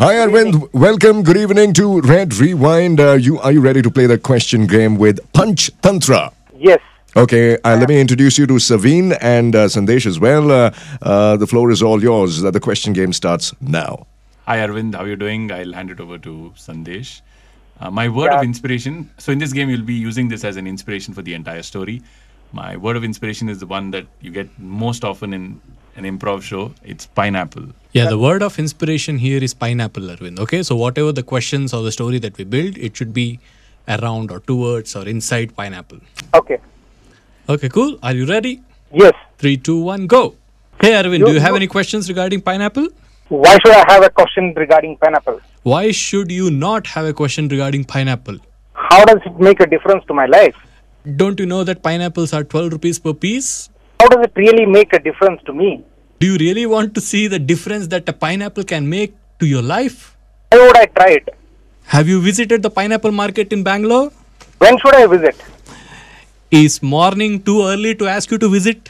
Hi Arvind, welcome. Good evening to Red Rewind. Are you ready to play the question game with Panch Tantra? Yes. Okay, let me introduce you to Saveen and Sandesh as well. The floor is all yours. The question game starts now. Hi Arvind, how are you doing? I'll hand it over to Sandesh. My word of inspiration. So in this game, you'll be using this as an inspiration for the entire story. My word of inspiration is the one that you get most often in an improv show. It's pineapple. Yeah, the word of inspiration here is pineapple, Arvind. Okay, so whatever the questions or the story that we build, it should be around or towards or inside pineapple. Okay. Okay, cool. Are you ready? Yes. 3, 2, 1, go. Hey Arvind, do you have any questions regarding pineapple? Why should I have a question regarding pineapple? Why should you not have a question regarding pineapple? How does it make a difference to my life? Don't you know that pineapples are 12 rupees per piece? How does it really make a difference to me? Do you really want to see the difference that a pineapple can make to your life? Why would I try it? Have you visited the pineapple market in Bangalore? When should I visit? Is morning too early to ask you to visit?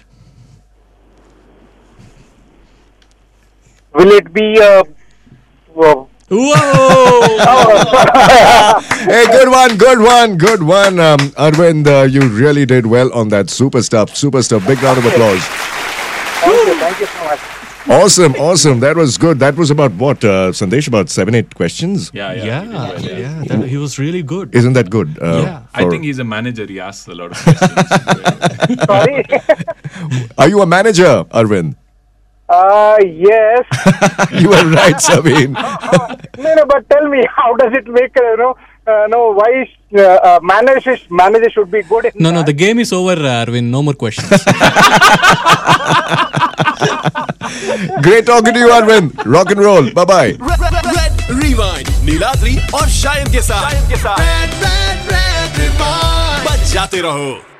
Will it be Whoa! Hey, good one. Arvind, you really did well on that. Super stuff. Big round of applause. Thank you so much. Awesome. That was good. That was about what, Sandesh? About 7-8 questions? Yeah, he was really good. Isn't that good? Yeah. I think he's a manager. He asks a lot of questions. Sorry. Are you a manager, Arvind? Yes. You are right, Saveen. No, but tell me, how does it make, why manager should be good in No, the game is over, Arvind. No more questions. Great talking to you, Arvind. Rock and roll. Bye-bye. Red Rewind, Niladri और शायन के साथ। Red Rewind, बच जाते रहो।